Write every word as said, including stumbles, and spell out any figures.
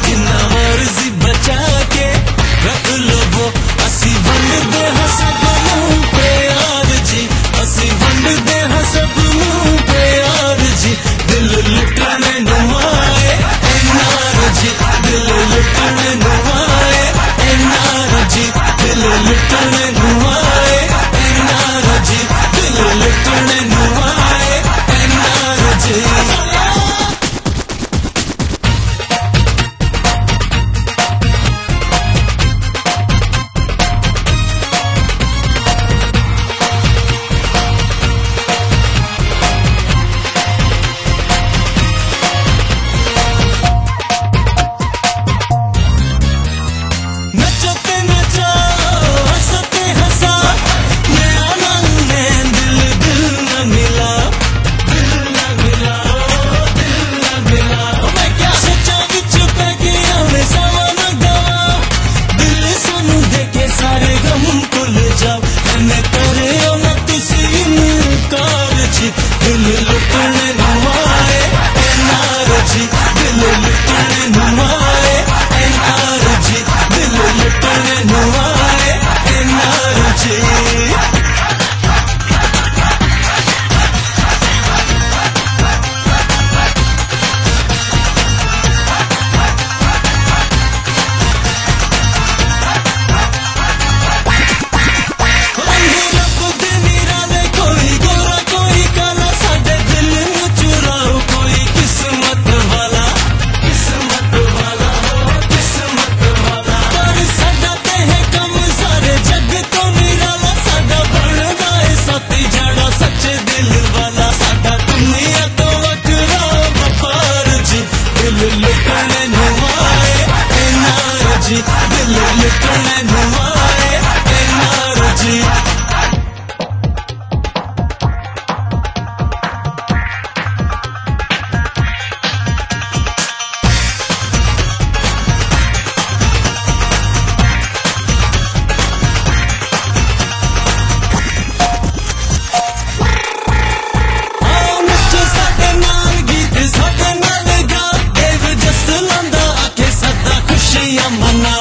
जिन्ना मर्जी बचा के रख लो वो असी वंडदे हां सब मुंह पे यार जी असी वंडदे हां सब मुंह पे यार जी दिल लुटने नूं आए एनार जी दिल लुटने नूं आए एनार जी दिल लुटने नूं आए एनार जी दिल लुटने नूं आए एनार जी दिल लुटने नूं आए एनार जी दिल लुटने नूं आए एनार जी दिल लुटने नूं आए एनार जी दिल लुटने नूं आए एनार जी दिल लुटने नूं आए एनार जी मना